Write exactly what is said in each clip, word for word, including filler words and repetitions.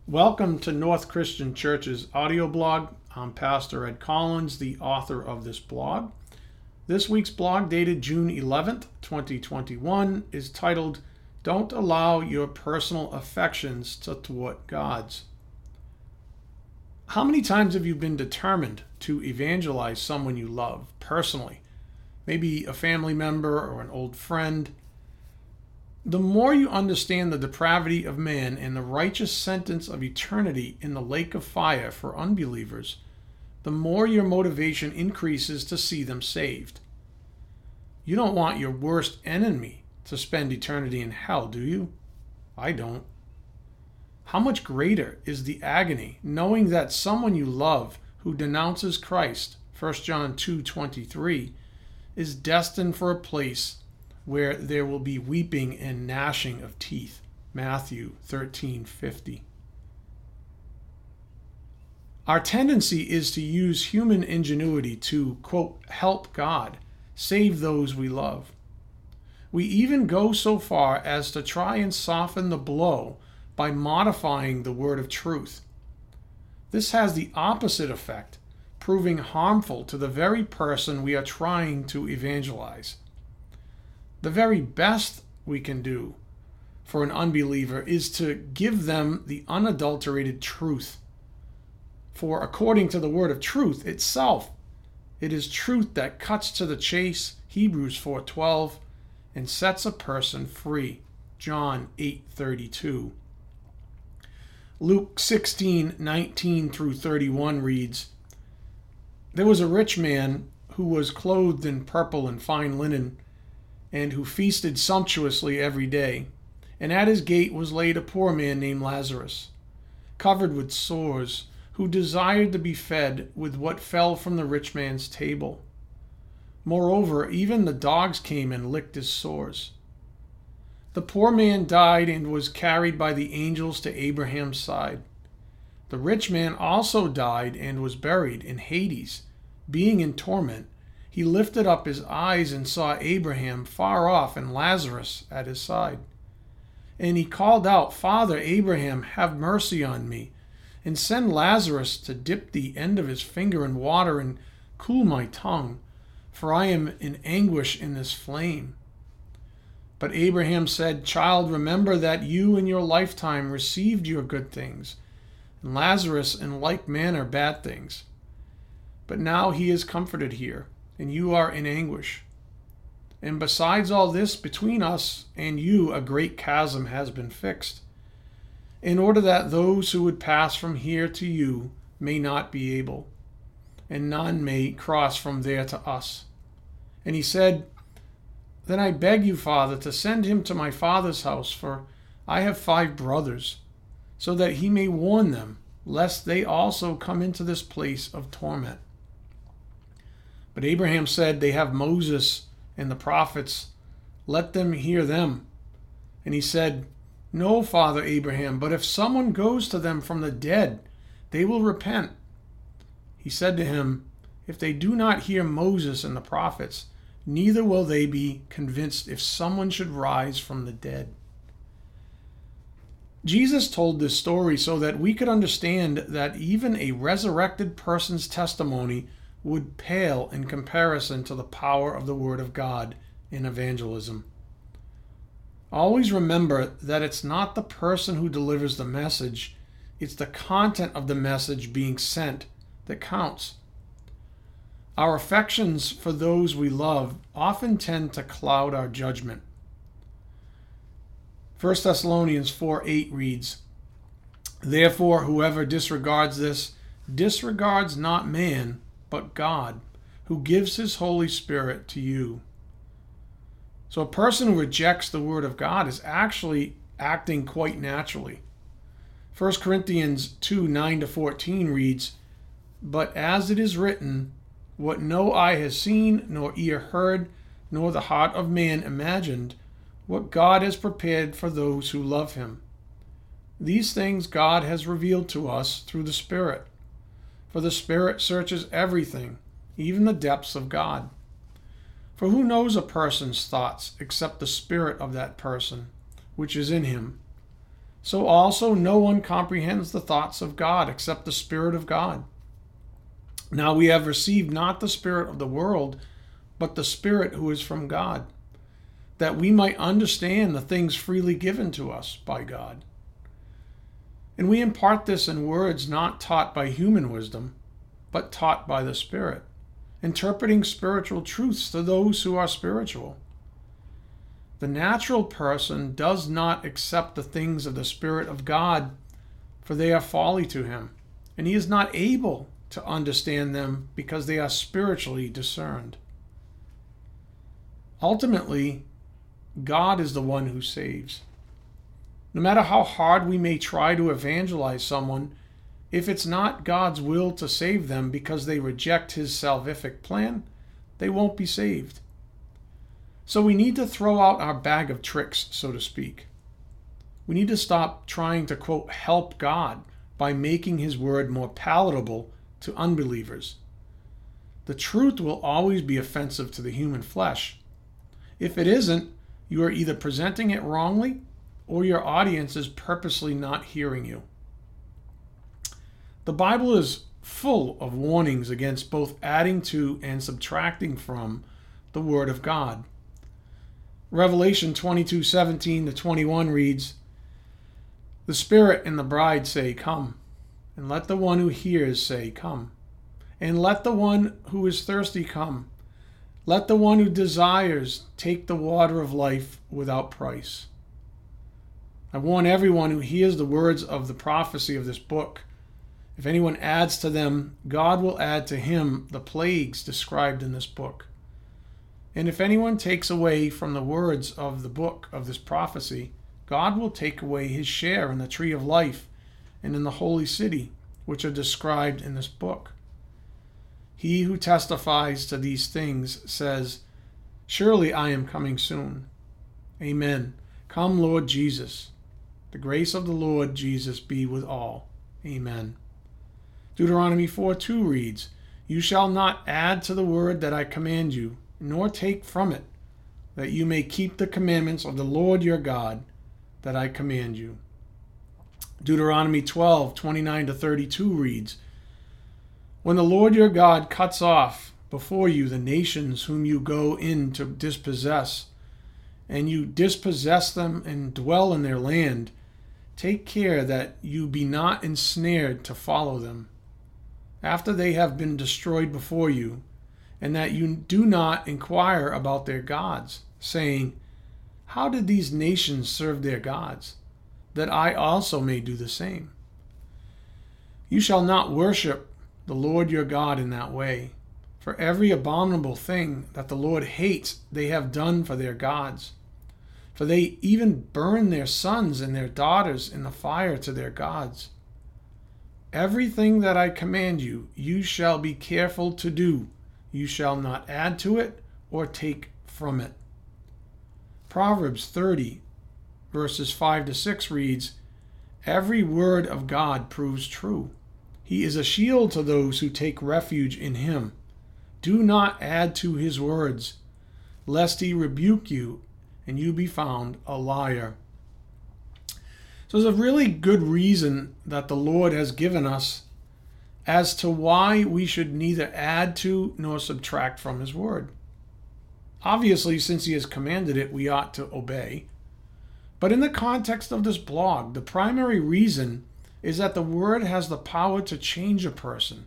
Welcome to North Christian Church's audio blog. I'm Pastor Ed Collins, the author of this blog. This week's blog, dated June eleventh, twenty twenty-one, is titled, Don't Allow Your Personal Affections to Thwart God's. How many times have you been determined to evangelize someone you love personally? Maybe a family member or an old friend. The more you understand the depravity of man and the righteous sentence of eternity in the lake of fire for unbelievers, the more your motivation increases to see them saved. You don't want your worst enemy to spend eternity in hell, do you? I don't. How much greater is the agony knowing that someone you love who denounces Christ, First John two twenty-three, is destined for a place where there will be weeping and gnashing of teeth, Matthew thirteen fifty. Our tendency is to use human ingenuity to, quote, help God, save those we love. We even go so far as to try and soften the blow by modifying the word of truth. This has the opposite effect, proving harmful to the very person we are trying to evangelize. The very best we can do for an unbeliever is to give them the unadulterated truth. For according to the word of truth itself, it is truth that cuts to the chase, Hebrews four twelve, and sets a person free, John eight thirty-two. Luke sixteen nineteen through thirty-one reads, There was a rich man who was clothed in purple and fine linen, and who feasted sumptuously every day. And at his gate was laid a poor man named Lazarus, covered with sores, who desired to be fed with what fell from the rich man's table. Moreover, even the dogs came and licked his sores. The poor man died and was carried by the angels to Abraham's side. The rich man also died and was buried in Hades, being in torment. He lifted up his eyes and saw Abraham far off and Lazarus at his side. And he called out, Father Abraham, have mercy on me, and send Lazarus to dip the end of his finger in water and cool my tongue, for I am in anguish in this flame. But Abraham said, Child, remember that you in your lifetime received your good things, and Lazarus in like manner bad things. But now he is comforted here, and you are in anguish. And besides all this, between us and you a great chasm has been fixed, in order that those who would pass from here to you may not be able, and none may cross from there to us. And he said, Then I beg you, Father, to send him to my father's house, for I have five brothers, so that he may warn them, lest they also come into this place of torment. But Abraham said, They have Moses and the prophets. Let them hear them. And he said, No, Father Abraham, but if someone goes to them from the dead, they will repent. He said to him, If they do not hear Moses and the prophets, neither will they be convinced if someone should rise from the dead. Jesus told this story so that we could understand that even a resurrected person's testimony would pale in comparison to the power of the Word of God in evangelism. Always remember that it's not the person who delivers the message, it's the content of the message being sent that counts. Our affections for those we love often tend to cloud our judgment. First Thessalonians four eight reads, Therefore, whoever disregards this disregards not man, but God, who gives his Holy Spirit to you. So a person who rejects the Word of God is actually acting quite naturally. First Corinthians two nine to fourteen reads, But as it is written, what no eye has seen, nor ear heard, nor the heart of man imagined, what God has prepared for those who love him. These things God has revealed to us through the Spirit. For the Spirit searches everything, even the depths of God. For who knows a person's thoughts except the spirit of that person, which is in him? So also no one comprehends the thoughts of God except the Spirit of God. Now we have received not the spirit of the world, but the Spirit who is from God, that we might understand the things freely given to us by God. And we impart this in words not taught by human wisdom, but taught by the Spirit, interpreting spiritual truths to those who are spiritual. The natural person does not accept the things of the Spirit of God, for they are folly to him, and he is not able to understand them because they are spiritually discerned. Ultimately, God is the one who saves. No matter how hard we may try to evangelize someone, if it's not God's will to save them because they reject his salvific plan, they won't be saved. So we need to throw out our bag of tricks, so to speak. We need to stop trying to, quote, help God by making his word more palatable to unbelievers. The truth will always be offensive to the human flesh. If it isn't, you are either presenting it wrongly or your audience is purposely not hearing you. The Bible is full of warnings against both adding to and subtracting from the Word of God. Revelation twenty-two seventeen to twenty-one reads, "The Spirit and the bride say, 'Come,' and let the one who hears say, 'Come.' And let the one who is thirsty come. Let the one who desires take the water of life without price." I warn everyone who hears the words of the prophecy of this book. If anyone adds to them, God will add to him the plagues described in this book. And if anyone takes away from the words of the book of this prophecy, God will take away his share in the tree of life and in the holy city, which are described in this book. He who testifies to these things says, "Surely I am coming soon." Amen. Come, Lord Jesus. The grace of the Lord Jesus be with all. Amen. Deuteronomy four two reads, "You shall not add to the word that I command you, nor take from it, that you may keep the commandments of the Lord your God that I command you." Deuteronomy twelve twenty-nine to thirty-two reads, "When the Lord your God cuts off before you the nations whom you go in to dispossess, and you dispossess them and dwell in their land, take care that you be not ensnared to follow them, after they have been destroyed before you, and that you do not inquire about their gods, saying, 'How did these nations serve their gods? That I also may do the same.' You shall not worship the Lord your God in that way, for every abominable thing that the Lord hates they have done for their gods. For they even burn their sons and their daughters in the fire to their gods. Everything that I command you, you shall be careful to do. You shall not add to it or take from it." Proverbs thirty, verses five to six reads, "Every word of God proves true. He is a shield to those who take refuge in him. Do not add to his words, lest he rebuke you and you be found a liar." So there's a really good reason that the Lord has given us as to why we should neither add to nor subtract from his word. Obviously, since he has commanded it, we ought to obey. But in the context of this blog, the primary reason is that the word has the power to change a person.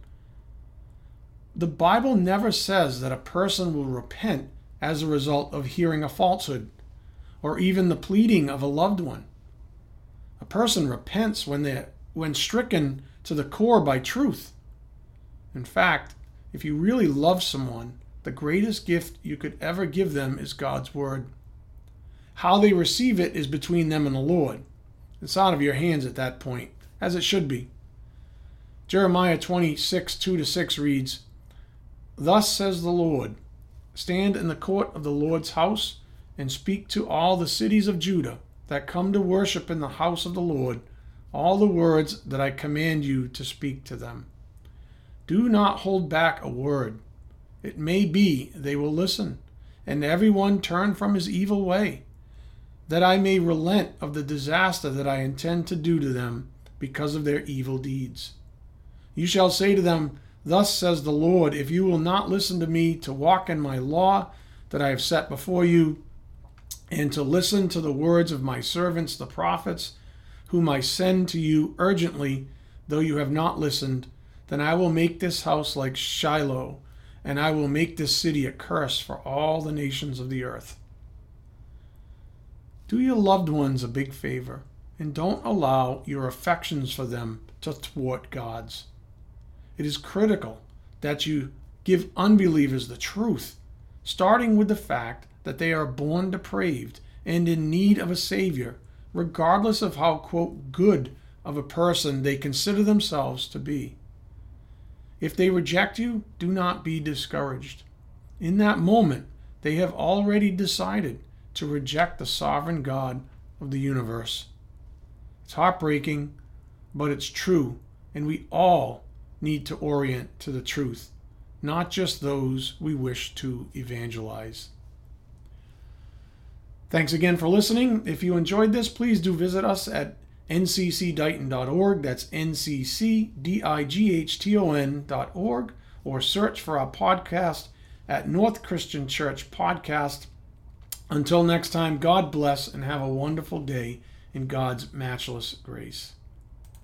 The Bible never says that a person will repent as a result of hearing a falsehood, or even the pleading of a loved one. A person repents when they're when stricken to the core by truth. In fact, if you really love someone, the greatest gift you could ever give them is God's word. How they receive it is between them and the Lord. It's out of your hands at that point, as it should be. Jeremiah twenty-six, two to six reads, "Thus says the Lord, stand in the court of the Lord's house, and speak to all the cities of Judah that come to worship in the house of the Lord all the words that I command you to speak to them. Do not hold back a word. It may be they will listen, and everyone turn from his evil way. that I may relent of the disaster that I intend to do to them because of their evil deeds. You shall say to them, Thus says the Lord, if you will not listen to me to walk in my law that I have set before you, and to listen to the words of my servants the prophets, whom I send to you urgently, though you have not listened, then I will make this house like Shiloh, and I will make this city a curse for all the nations of the earth. Do your loved ones a big favor, and don't allow your affections for them to thwart God's. It is critical that you give unbelievers the truth, starting with the fact that they are born depraved and in need of a Savior, regardless of how, quote, good of a person they consider themselves to be. If they reject you, do not be discouraged. In that moment, they have already decided to reject the sovereign God of the universe. It's heartbreaking, but it's true, and we all need to orient to the truth, not just those we wish to evangelize. Thanks again for listening. If you enjoyed this, please do visit us at n c c dighton dot org. That's N C C D I G H T O N dot org, or search for our podcast at North Christian Church Podcast. Until next time, God bless and have a wonderful day in God's matchless grace.